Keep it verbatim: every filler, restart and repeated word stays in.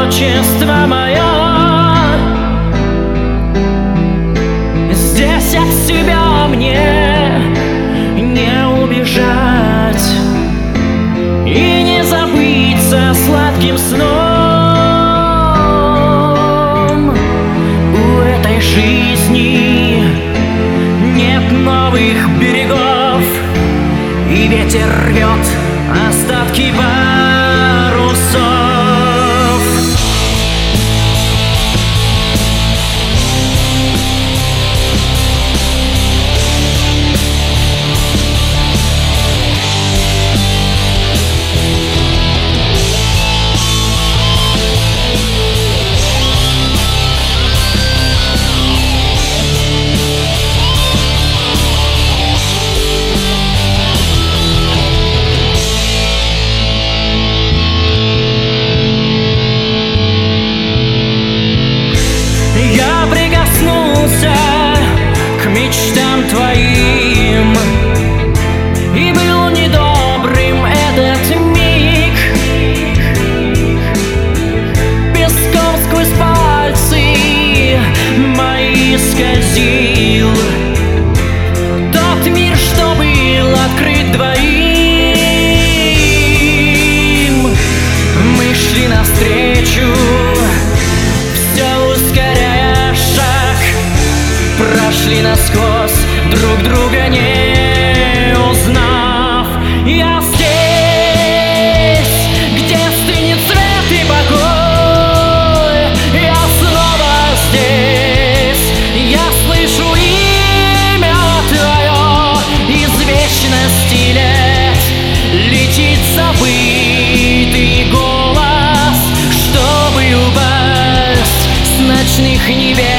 одиночество мое. Здесь от себя мне не убежать и не забыться сладким сном. У этой жизни нет новых берегов, и ветер рвет остатки парусов. Я прикоснулся к мечтам твоим, и был недобрым этот миг. Песком сквозь пальцы мои скользил тот мир, что был открыт двоим. Мы шли навстречу, прошли насквозь, друг друга не узнав. Я здесь, где стынет свет и покой. Я снова здесь, я слышу имя твое. Из вечности лет летит забытый голос, чтобы упасть с ночных небес